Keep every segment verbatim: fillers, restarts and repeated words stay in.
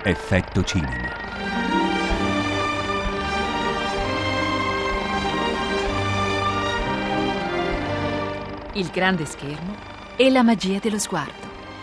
Effetto cinema. Il grande schermo e la magia dello sguardo.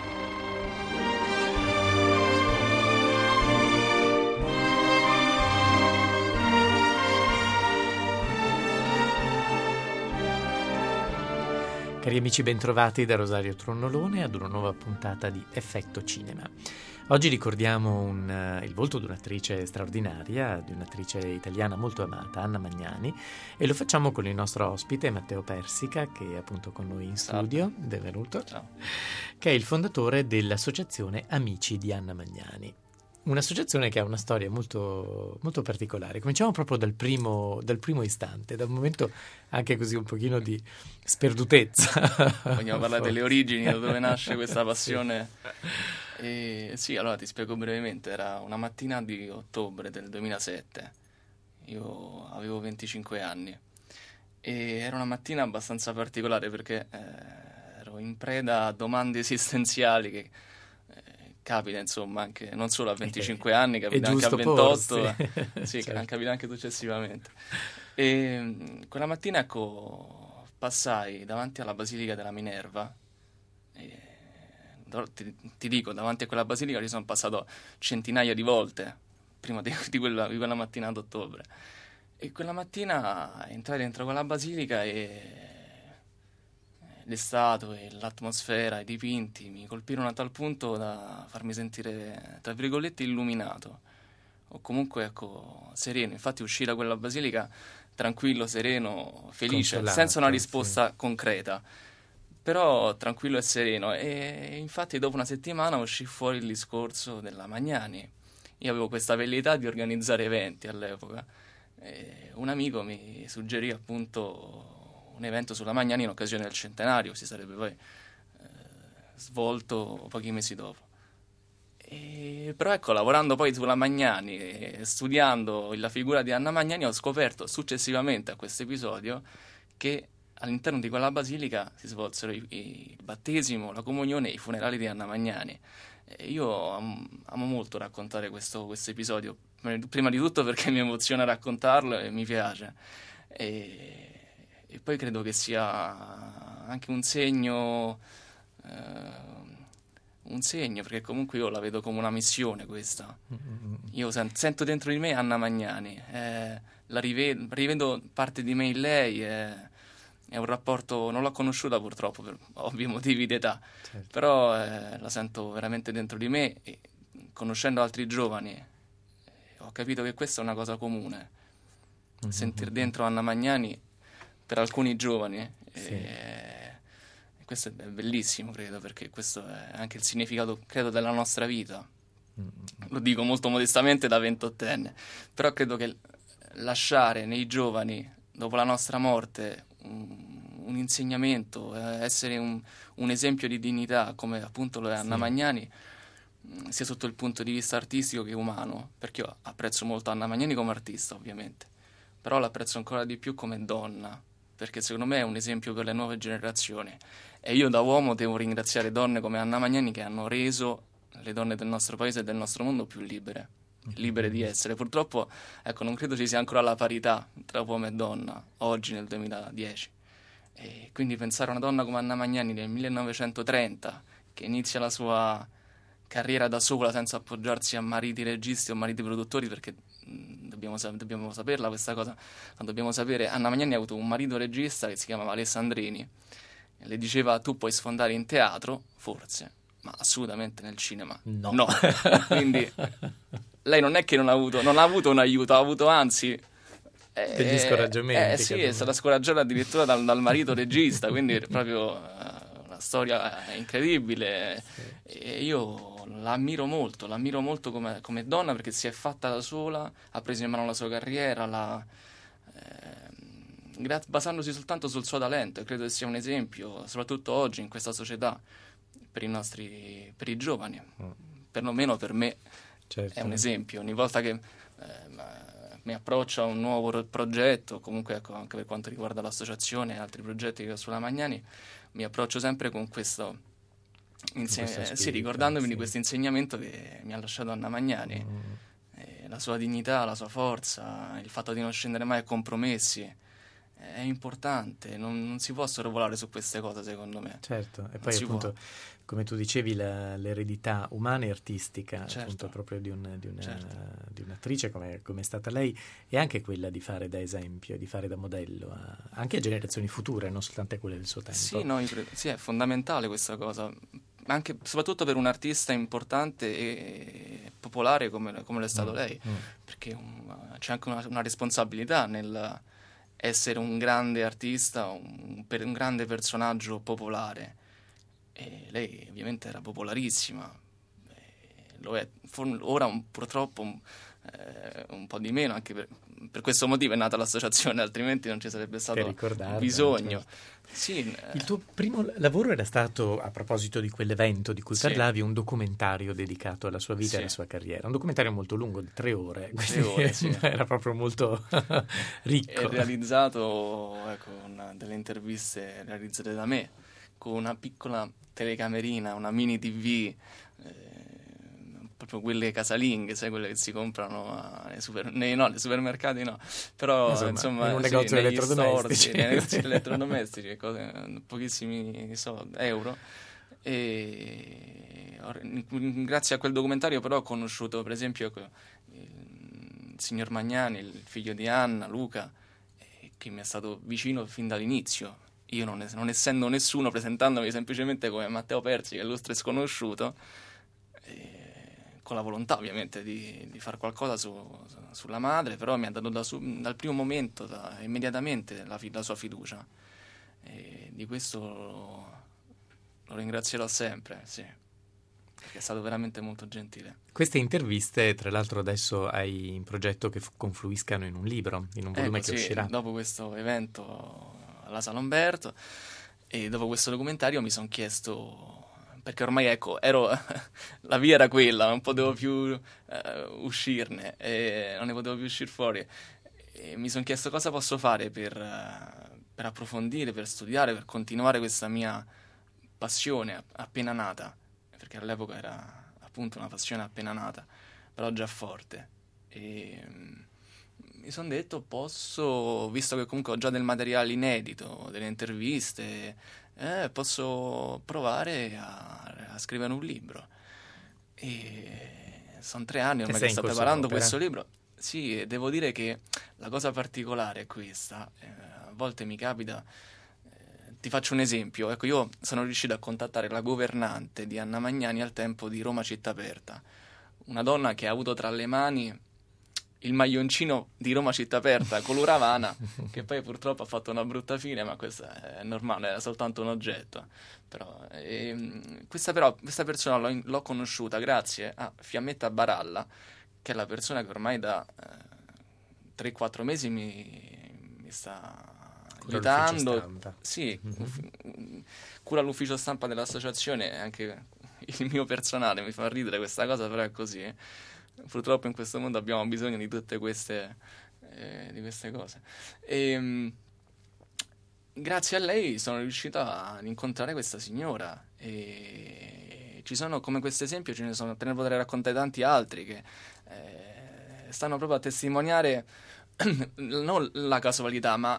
Cari amici, bentrovati da Rosario Tronnolone ad una nuova puntata di Effetto Cinema. Oggi ricordiamo un, uh, il volto di un'attrice straordinaria, di un'attrice italiana molto amata, Anna Magnani, e lo facciamo con il nostro ospite Matteo Persica, che è appunto con noi in studio. Ciao. Benvenuto. Ciao. Che è il fondatore dell'associazione Amici di Anna Magnani. Un'associazione che ha una storia molto, molto particolare. Cominciamo proprio dal primo, dal primo istante, dal momento anche così un pochino di sperdutezza. Vogliamo parlare delle origini, da dove nasce questa passione? Sì. E, sì, allora ti spiego brevemente. Era una mattina di ottobre del duemilasette, io avevo venticinque anni e era una mattina abbastanza particolare perché eh, ero in preda a domande esistenziali che capita insomma anche non solo a venticinque anni, capita anche a ventotto, sì, certo. Capita anche successivamente. E quella mattina, ecco, passai davanti alla Basilica della Minerva e, ti, ti dico, davanti a quella basilica ci sono passato centinaia di volte prima di, di, quella, di quella mattina d'ottobre, e quella mattina entrai dentro quella basilica e le statue, l'atmosfera, i dipinti mi colpirono a tal punto da farmi sentire, tra virgolette, illuminato, o comunque, ecco, sereno. Infatti uscì da quella basilica tranquillo, sereno, felice, consolato, senza una risposta sì. concreta, però tranquillo e sereno. E infatti dopo una settimana uscì fuori il discorso della Magnani. Io avevo questa velleità di organizzare eventi all'epoca e un amico mi suggerì appunto un evento sulla Magnani in occasione del centenario, si sarebbe poi eh, svolto pochi mesi dopo. E, però ecco, lavorando poi sulla Magnani e studiando la figura di Anna Magnani, ho scoperto successivamente a questo episodio che all'interno di quella basilica si svolsero i, i, il battesimo, la comunione e i funerali di Anna Magnani. E io am, amo molto raccontare questo, questo episodio, prima di tutto perché mi emoziona raccontarlo e mi piace. E, E poi credo che sia anche un segno, eh, un segno, perché comunque io la vedo come una missione questa. Io sen- sento dentro di me Anna Magnani, eh, la rivedo, rivedo parte di me in lei, eh, è un rapporto, non l'ho conosciuta purtroppo per ovvi motivi d'età, certo. Però eh, la sento veramente dentro di me e conoscendo altri giovani eh, ho capito che questa è una cosa comune, mm-hmm. Sentir dentro Anna Magnani per alcuni giovani, sì. e questo è bellissimo, credo, perché questo è anche il significato, credo, della nostra vita. Mm-hmm. Lo dico molto modestamente da ventottenne, però credo che lasciare nei giovani, dopo la nostra morte, un, un insegnamento, eh, essere un, un esempio di dignità, come appunto lo è Anna sì. Magnani, sia sotto il punto di vista artistico che umano, perché io apprezzo molto Anna Magnani come artista, ovviamente, però l'apprezzo ancora di più come donna, perché secondo me è un esempio per le nuove generazioni, e io da uomo devo ringraziare donne come Anna Magnani che hanno reso le donne del nostro paese e del nostro mondo più libere, libere di essere. Purtroppo, ecco, non credo ci sia ancora la parità tra uomo e donna oggi nel duemiladieci, e quindi pensare a una donna come Anna Magnani nel millenovecentotrenta che inizia la sua carriera da sola senza appoggiarsi a mariti registi o mariti produttori, perché Dobbiamo, dobbiamo saperla questa cosa, la dobbiamo sapere. Anna Magnani ha avuto un marito regista che si chiamava Alessandrini e le diceva: tu puoi sfondare in teatro, forse, ma assolutamente nel cinema no, no. Quindi lei non è che non ha avuto non ha avuto un aiuto, ha avuto anzi eh, degli scoraggiamenti. Eh sì, è stata scoraggiata addirittura dal, dal marito regista, quindi è proprio uh, una storia incredibile. Sì. E io l'ammiro molto, l'ammiro molto come, come donna, perché si è fatta da sola, ha preso in mano la sua carriera, la, eh, basandosi soltanto sul suo talento, e credo che sia un esempio, soprattutto oggi in questa società, per i nostri, per i giovani, mm. perlomeno per me, certo. È un esempio. Ogni volta che eh, mi approccio a un nuovo progetto, comunque ecco, anche per quanto riguarda l'associazione e altri progetti che ho sulla Magnani, mi approccio sempre con questo Inse- sì, ricordandomi sì. di questo insegnamento che mi ha lasciato Anna Magnani, mm. eh, la sua dignità, la sua forza, il fatto di non scendere mai a compromessi. È importante, non, non si può sorvolare su queste cose, secondo me. Certo, e poi appunto, può. come tu dicevi, la, l'eredità umana e artistica, certo. appunto proprio di, un, di, una, certo. di un'attrice come, come è stata lei, e anche quella di fare da esempio, di fare da modello, a, anche a generazioni future, non soltanto a quelle del suo tempo. Sì, no, sì, è fondamentale questa cosa, anche soprattutto per un artista importante e popolare come, come l'è stato mm. lei, mm. perché un, c'è anche una, una responsabilità nel essere un grande artista, un, per un grande personaggio popolare. E lei ovviamente era popolarissima, lo è for- ora un, purtroppo un, eh, un po' di meno, anche per, per questo motivo è nata l'associazione, altrimenti non ci sarebbe stato bisogno. Certo. Sì, il tuo primo lavoro era stato, a proposito di quell'evento di cui sì. parlavi, un documentario dedicato alla sua vita sì. e alla sua carriera, un documentario molto lungo, di tre ore, tre ore sì. era proprio molto ricco. È realizzato ecco, con delle interviste realizzate da me, con una piccola telecamerina, una mini tivù, eh, proprio quelle casalinghe, sai, quelle che si comprano nei, super, nei, no, nei supermercati, no, però insomma, insomma in un sì, negozio negli elettrodomestici, store, nei negozi elettrodomestici, cose, pochissimi soldi, euro. E grazie a quel documentario però ho conosciuto per esempio il signor Magnani, il figlio di Anna, Luca, che mi è stato vicino fin dall'inizio. Io non, non essendo nessuno, presentandomi semplicemente come Matteo Persi, che è illustre sconosciuto, e con la volontà ovviamente di, di fare qualcosa su, su, sulla madre, però mi ha dato da su, dal primo momento, da, immediatamente, la, la sua fiducia. E di questo lo, lo ringrazierò sempre, sì, perché è stato veramente molto gentile. Queste interviste, tra l'altro, adesso hai in progetto che confluiscano in un libro, in un volume ecco, che sì, uscirà. Dopo questo evento alla Sala Umberto e dopo questo documentario mi sono chiesto, perché ormai ecco ero la via era quella, non potevo più uh, uscirne e non ne potevo più uscire fuori, e mi sono chiesto cosa posso fare per, uh, per approfondire, per studiare, per continuare questa mia passione appena nata, perché all'epoca era appunto una passione appena nata, però già forte. E um, mi sono detto, posso, visto che comunque ho già del materiale inedito, delle interviste, eh, posso provare a, a scrivere un libro. E sono tre anni ormai che, che sto preparando questo libro. Sì, e devo dire che la cosa particolare è questa. Eh, a volte mi capita, eh, ti faccio un esempio. Ecco, io sono riuscito a contattare la governante di Anna Magnani al tempo di Roma Città Aperta. Una donna che ha avuto tra le mani il maglioncino di Roma Città Aperta, color Havana, che poi purtroppo ha fatto una brutta fine, ma questo è normale, era soltanto un oggetto. Però, e, questa, però, questa persona l'ho, l'ho conosciuta grazie a Fiammetta Baralla, che è la persona che ormai da eh, tre quattro mesi mi, mi sta cura aiutando. Stampa. Sì, mm-hmm. Cura l'ufficio stampa dell'associazione, anche il mio personale, mi fa ridere questa cosa, però è così. Eh. Purtroppo in questo mondo abbiamo bisogno di tutte queste, eh, di queste cose. E, mh, grazie a lei sono riuscito ad incontrare questa signora. E ci sono, come questo esempio, ce ne sono, te ne potrei raccontare tanti altri che eh, stanno proprio a testimoniare non la casualità, ma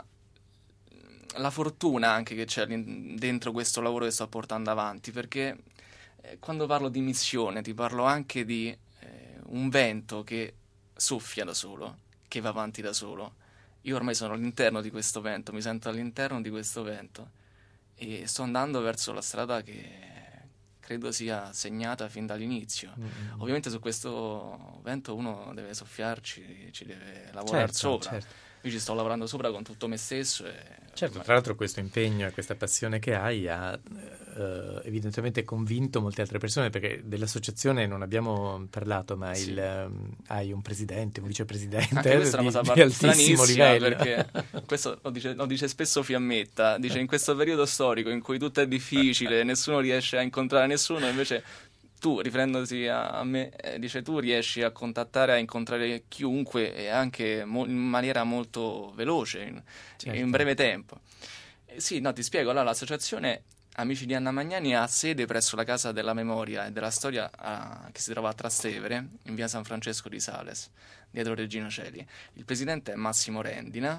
la fortuna anche che c'è dentro questo lavoro che sto portando avanti, perché eh, quando parlo di missione ti parlo anche di eh, un vento che soffia da solo, che va avanti da solo. Io ormai sono all'interno di questo vento, mi sento all'interno di questo vento e sto andando verso la strada che credo sia segnata fin dall'inizio. Mm-hmm. Ovviamente su questo vento uno deve soffiarci, ci deve lavorare certo, sopra. Certo. Io ci sto lavorando sopra con tutto me stesso. E certo, tra l'altro questo impegno e questa passione che hai ha eh, evidentemente convinto molte altre persone, perché dell'associazione non abbiamo parlato, ma sì. il, um, hai un presidente, un vicepresidente. Anche questa di, è una cosa di altissimo livello. Perché questo lo dice, lo dice spesso Fiammetta, dice in questo periodo storico in cui tutto è difficile, nessuno riesce a incontrare nessuno, invece tu, riferendosi a, a me, eh, dice tu riesci a contattare, a incontrare chiunque e anche mo- in maniera molto veloce, in, certo. in breve tempo. Eh, sì, no, ti spiego, allora l'associazione Amici di Anna Magnani ha sede presso la Casa della Memoria e della Storia a, che si trova a Trastevere, in via San Francesco di Sales, dietro Regina Coeli. Il presidente è Massimo Rendina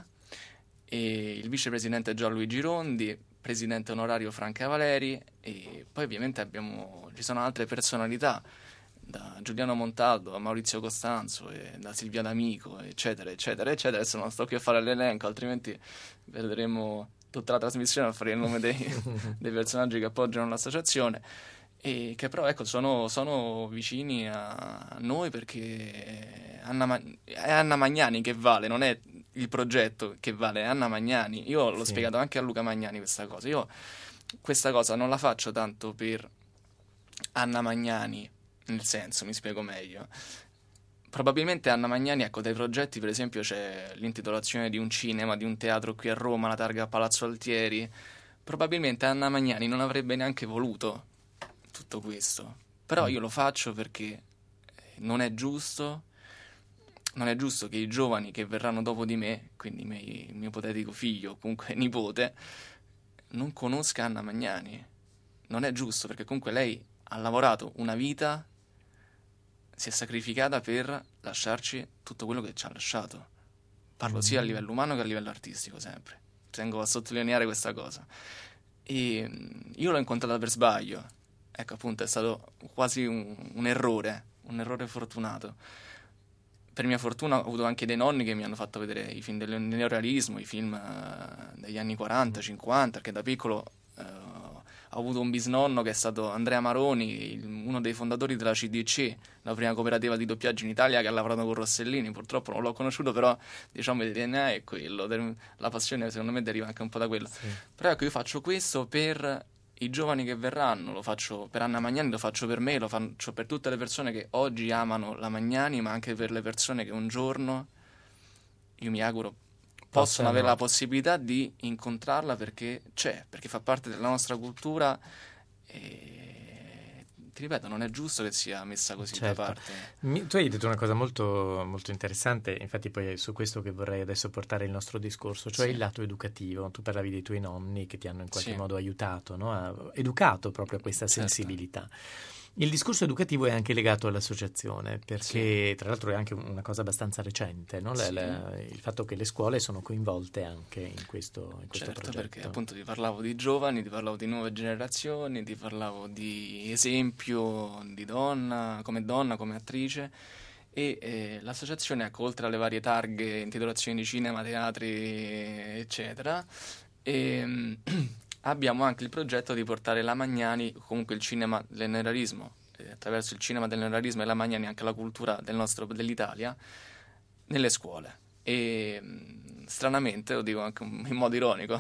e il vicepresidente è Gianluigi Rondi, presidente onorario Franca Valeri, e poi ovviamente abbiamo, ci sono altre personalità, da Giuliano Montaldo a Maurizio Costanzo e da Silvia D'Amico, eccetera, eccetera, eccetera. Adesso non sto qui a fare l'elenco, altrimenti perderemo tutta la trasmissione a fare il nome dei, dei personaggi che appoggiano l'associazione, e che però ecco sono, sono vicini a noi, perché Anna Ma- è Anna Magnani che vale, non è il progetto che vale, è Anna Magnani. Io l'ho Sì. spiegato anche a Luca Magnani questa cosa. Io questa cosa non la faccio tanto per Anna Magnani, nel senso, mi spiego meglio. Probabilmente Anna Magnani, ecco, dai progetti, per esempio, c'è l'intitolazione di un cinema, di un teatro qui a Roma, la targa a Palazzo Altieri. Probabilmente Anna Magnani non avrebbe neanche voluto tutto questo. Però io lo faccio perché non è giusto, non è giusto che i giovani che verranno dopo di me, quindi i miei, il mio ipotetico figlio, o comunque nipote, non conosca Anna Magnani. Non è giusto, perché comunque lei ha lavorato una vita, si è sacrificata per lasciarci tutto quello che ci ha lasciato. Parlo sia a livello umano che a livello artistico, sempre. Tengo a sottolineare questa cosa. E io l'ho incontrata per sbaglio. Ecco, appunto, è stato quasi un, un errore, un errore fortunato. Per mia fortuna ho avuto anche dei nonni che mi hanno fatto vedere i film del neorealismo, i film uh, degli anni quaranta, cinquanta, perché da piccolo uh, ho avuto un bisnonno che è stato Andrea Maroni, il, uno dei fondatori della C D C, la prima cooperativa di doppiaggio in Italia, che ha lavorato con Rossellini. Purtroppo non l'ho conosciuto, però diciamo il D N A è quello, la passione secondo me deriva anche un po' da quello. Sì. Però ecco, io faccio questo per i giovani che verranno, lo faccio per Anna Magnani, lo faccio per me, lo faccio per tutte le persone che oggi amano la Magnani, ma anche per le persone che un giorno, io mi auguro, possono avere la possibilità di incontrarla, perché c'è, perché fa parte della nostra cultura, e ti ripeto, non è giusto che sia messa così certo. da parte. Mi, tu hai detto una cosa molto, molto interessante, infatti poi è su questo che vorrei adesso portare il nostro discorso, cioè sì. il lato educativo. Tu parlavi dei tuoi nonni che ti hanno in qualche sì. modo aiutato, no? Ha educato proprio a questa certo. sensibilità. Il discorso educativo è anche legato all'associazione, perché sì. tra l'altro è anche una cosa abbastanza recente, no? la, sì. la, il fatto che le scuole sono coinvolte anche in questo, in questo certo, progetto. Perché appunto ti parlavo di giovani, ti parlavo di nuove generazioni, ti parlavo di esempio di donna, come donna, come attrice, e eh, l'associazione, ecco, oltre alle varie targhe, intitolazioni di cinema, teatri, eccetera, e, abbiamo anche il progetto di portare la Magnani, comunque il cinema del neorealismo, eh, attraverso il cinema del neorealismo e la Magnani anche la cultura del nostro, dell'Italia, nelle scuole. E stranamente, lo dico anche in modo ironico,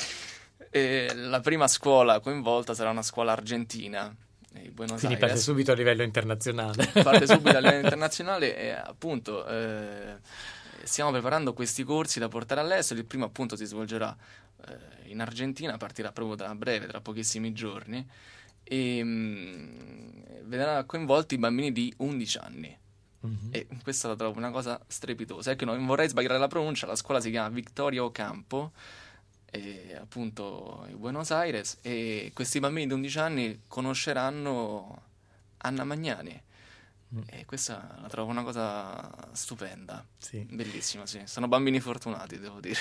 e la prima scuola coinvolta sarà una scuola argentina. Buenos Quindi Aires. parte subito a livello internazionale. Parte subito a livello internazionale e appunto eh, stiamo preparando questi corsi da portare all'estero. Il primo appunto si svolgerà eh, in Argentina, partirà proprio da breve, tra pochissimi giorni, e mh, vedrà coinvolti i bambini di undici anni. Mm-hmm. E questa la trovo una cosa strepitosa. È che non vorrei sbagliare la pronuncia, la scuola si chiama Victoria Ocampo, e appunto in Buenos Aires, e questi bambini di undici anni conosceranno Anna Magnani. Mm. E questa la trovo una cosa stupenda, sì. bellissima, sì. Sono bambini fortunati, devo dire.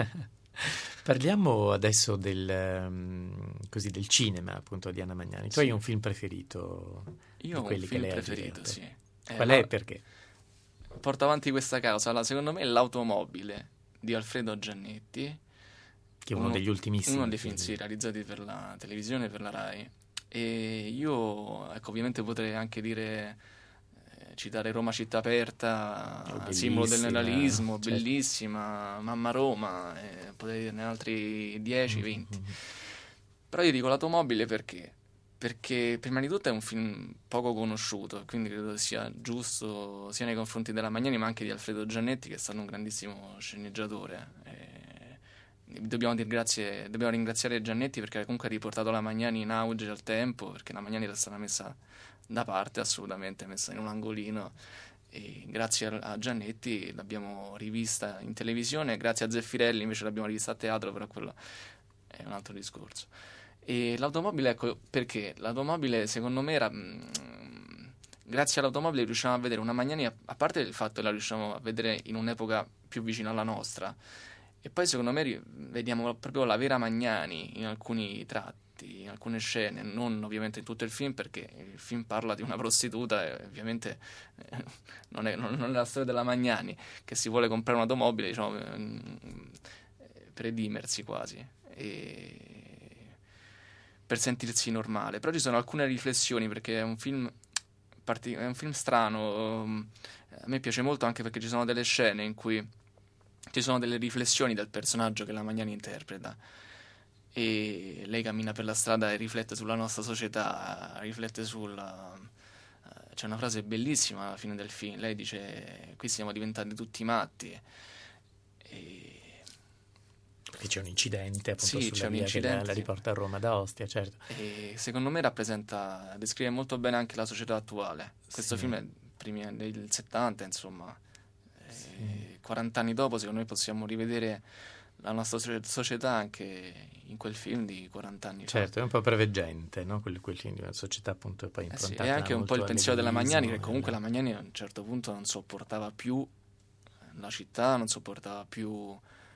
Parliamo adesso del, um, così, del cinema, appunto, di Anna Magnani. Tu sì. hai un film preferito? Io ho un film preferito, sì. Eh, Qual è e perché? Porto avanti questa causa. Allora, secondo me L'automobile di Alfredo Giannetti, che è uno, uno degli ultimissimi uno dei film sì, realizzati per la televisione e per la Rai. E io, ecco, ovviamente potrei anche dire, eh, citare Roma città aperta, oh, simbolo del neorealismo, certo. bellissima, Mamma Roma, eh, potrei dirne altri dieci venti. Mm-hmm. Però io dico L'automobile perché? Perché prima di tutto è un film poco conosciuto, quindi credo sia giusto sia nei confronti della Magnani ma anche di Alfredo Giannetti, che è stato un grandissimo sceneggiatore. E Dobbiamo, dir grazie, dobbiamo ringraziare Giannetti perché comunque ha riportato la Magnani in auge al tempo, perché la Magnani era stata messa da parte, assolutamente messa in un angolino, e grazie a Giannetti l'abbiamo rivista in televisione, grazie a Zeffirelli invece l'abbiamo rivista a teatro, però quello è un altro discorso. E l'automobile, ecco, perché l'automobile secondo me era... Mh, grazie all'automobile riusciamo a vedere una Magnani, a, a parte il fatto che la riusciamo a vedere in un'epoca più vicina alla nostra, e poi secondo me ri- vediamo proprio la vera Magnani in alcuni tratti, in alcune scene, non ovviamente in tutto il film, perché il film parla di una prostituta e ovviamente eh, non, è, non, non è la storia della Magnani che si vuole comprare un'automobile, diciamo, eh, per redimersi quasi, e per sentirsi normale. Però ci sono alcune riflessioni, perché è un film partic- è un film strano. um, a me piace molto anche perché ci sono delle scene in cui ci sono delle riflessioni del personaggio che la Magnani interpreta, e lei cammina per la strada e riflette sulla nostra società, riflette sulla... eh, c'è una frase bellissima alla fine del film, lei dice: qui siamo diventati tutti matti. E... Perché c'è un incidente appunto Sì, sulla c'è un via incidente, che la, la sì. riporta a Roma da Ostia, certo. E secondo me rappresenta, descrive molto bene anche la società attuale. Questo Sì. film è primi anni del settanta, insomma. Sì. E quaranta anni dopo, secondo me, possiamo rivedere la nostra so- società anche in quel film di quaranta anni Certo, è un po' preveggente, no? Quel, quel film di una società appunto poi fa. Eh sì, improntata è anche un po' il molto pensiero della Magnani, che all'egoismo, comunque e la Magnani a un certo punto non sopportava più la città, non sopportava più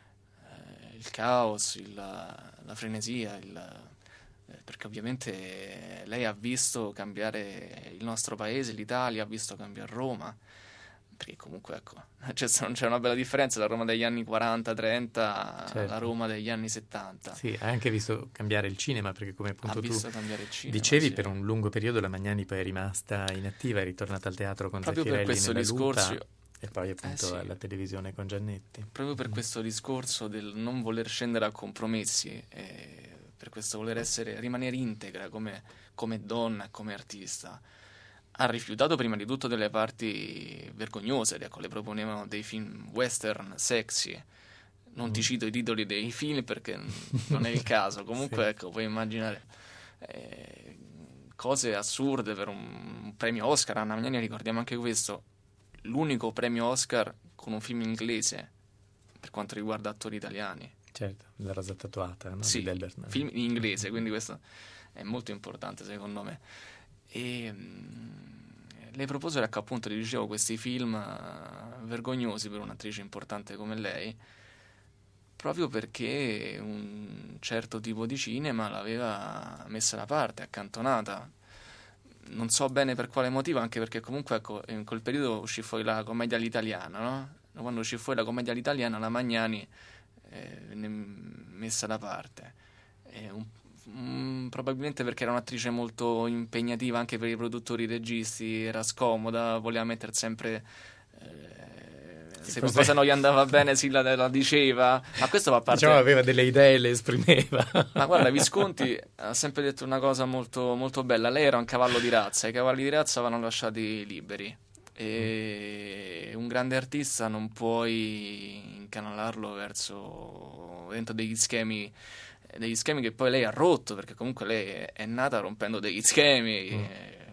eh, il caos, il- la, la frenesia, il, eh, perché ovviamente lei ha visto cambiare il nostro paese, l'Italia, ha visto cambiare Roma, perché comunque ecco, c'è, c'è una bella differenza tra Roma degli anni quaranta trenta Certo. alla Roma degli anni settanta. Sì, ha anche visto cambiare il cinema, perché come Ha appunto tu visto cambiare il cinema, dicevi, sì. per un lungo periodo la Magnani poi è rimasta inattiva, è ritornata al teatro con Proprio per Zeffirelli questo nella discorso Lupa, io- e poi appunto Eh sì. alla televisione con Giannetti. Proprio per questo discorso del non voler scendere a compromessi, eh, per questo voler essere, rimanere integra come, come donna e come artista, ha rifiutato prima di tutto delle parti vergognose, ecco, le proponevano dei film western sexy. Non ti Mm. cito i titoli dei film perché non è il caso, comunque Sì. ecco, puoi immaginare eh, cose assurde per un, un premio Oscar. Anna Magnani, ricordiamo anche questo, l'unico premio Oscar con un film inglese per quanto riguarda attori italiani. Certo, La rosa tatuata, no? Sì, Di Delbert Mann. film in inglese, quindi questo è molto importante secondo me. E mh, le proposero, ecco, appunto, ti dicevo, questi film uh, vergognosi per un'attrice importante come lei, proprio perché un certo tipo di cinema l'aveva messa da parte, accantonata. Non so bene per quale motivo, anche perché comunque ecco, in quel periodo uscì fuori la commedia all'italiana, no? Quando uscì fuori la commedia all'italiana, la Magnani eh, venne messa da parte. Eh, un, un, probabilmente perché era un'attrice molto impegnativa anche per i produttori, i registi, era scomoda, voleva mettere sempre... Eh, se qualcosa non gli andava bene si la, la diceva, ma questo fa parte... Diciamo aveva delle idee, le esprimeva. Ma guarda, Visconti ha sempre detto una cosa molto, molto bella. Lei era un cavallo di razza, i cavalli di razza vanno lasciati liberi, e un grande artista non puoi incanalarlo verso dentro degli schemi, degli schemi che poi lei ha rotto, perché comunque lei è nata rompendo degli schemi. Mm.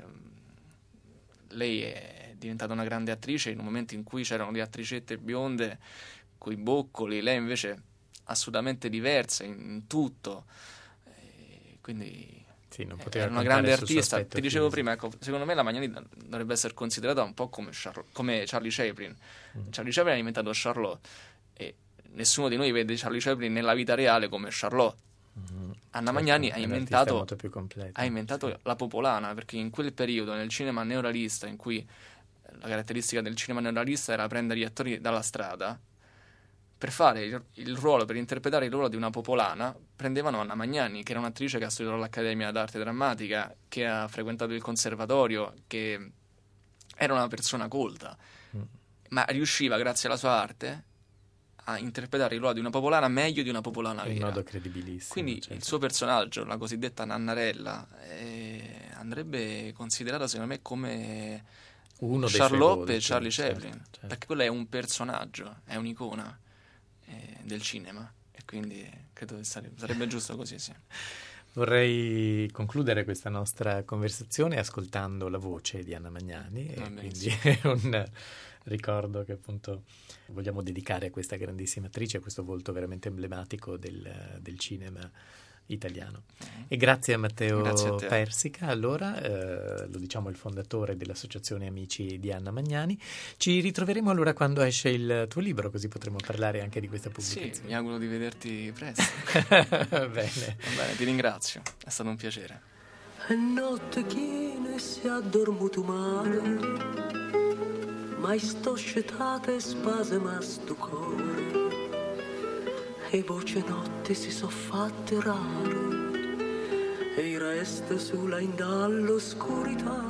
Lei è diventata una grande attrice in un momento in cui c'erano le attricette bionde coi boccoli, lei invece assolutamente diversa in, in tutto, e quindi Sì, non poteva era una contare grande sul suo artista. aspetto Ti dicevo fisico. prima, ecco, secondo me la Magnani dovrebbe essere considerata un po' come, Char- come Charlie Chaplin. Mm. Charlie Chaplin ha inventato Charlotte, e nessuno di noi vede Charlie Chaplin nella vita reale come Charlotte. Mm. Anna Certo, Magnani è ha un artista inventato, molto più completo. ha inventato Sì. la popolana, perché in quel periodo, nel cinema neorealista, in cui la caratteristica del cinema neorealista era prendere gli attori dalla strada, per fare il, il ruolo, per interpretare il ruolo di una popolana, prendevano Anna Magnani, che era un'attrice che ha studiato all'Accademia d'Arte Drammatica, che ha frequentato il conservatorio, che era una persona colta, Mm. ma riusciva, grazie alla sua arte, a interpretare il ruolo di una popolana meglio di una popolana In vera. modo credibilissimo. Quindi certo. il suo personaggio, la cosiddetta Nannarella, eh, andrebbe considerata secondo me come Uno dei suoi Charlotte volti, e Charlie certo, Chaplin, certo. perché quello è un personaggio, è un'icona eh, del cinema, e quindi credo che sarebbe, sarebbe giusto così, sì. Vorrei concludere questa nostra conversazione ascoltando la voce di Anna Magnani, e Va quindi benissimo. è un ricordo che appunto vogliamo dedicare a questa grandissima attrice, a questo volto veramente emblematico del, del cinema italiano. E grazie a Matteo Grazie a te. Persica, allora, eh, lo diciamo il fondatore dell'Associazione Amici di Anna Magnani. Ci ritroveremo allora quando esce il tuo libro, così potremo parlare anche di questa pubblicazione. Sì, mi auguro di vederti presto. Bene. Va bene, ti ringrazio, è stato un piacere. E notte chine si è addormuto male, ma sto scetate spase ma sto cuore, e voce notte si so fatte rare, e il resto sulla indall'oscurità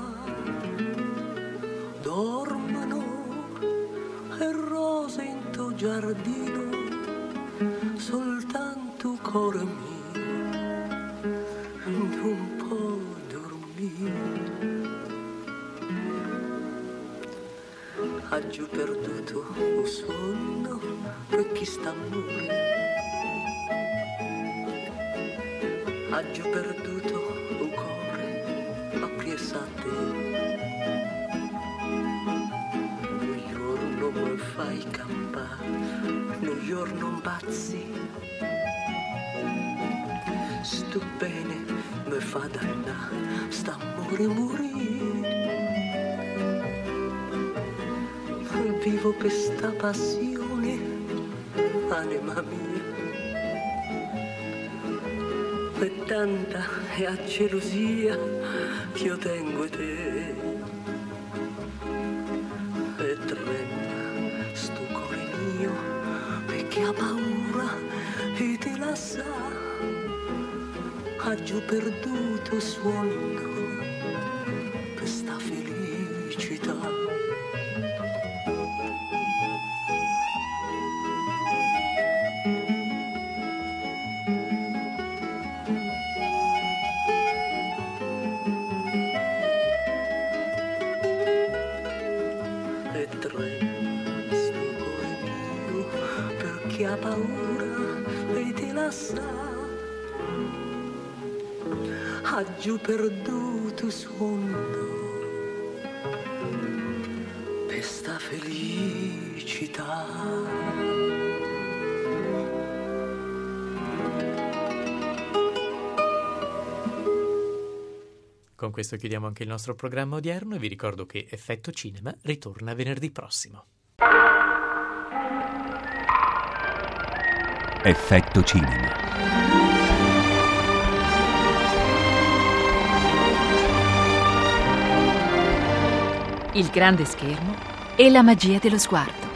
dormono e rose in tuo giardino, soltanto cuore mio non può dormire. Ha giù perduto un sonno per chi sta morendo, ha giù perduto un cuore a piesa a te. Un giorno mi fai campare, un giorno impazzi, sto bene mi fa dannare, sta amore morire. Vivo per sta passione, anima mia, e tanta è a gelosia che io tengo te, e trema sto cuore mio perché ha paura e te la sa, ha giù perduto suono per sta felicità. Che ha paura e te la sa, ha giù perduto sonno per sta felicità. Con questo chiudiamo anche il nostro programma odierno e vi ricordo che Effetto Cinema ritorna venerdì prossimo. Effetto Cinema. Il grande schermo e la magia dello sguardo.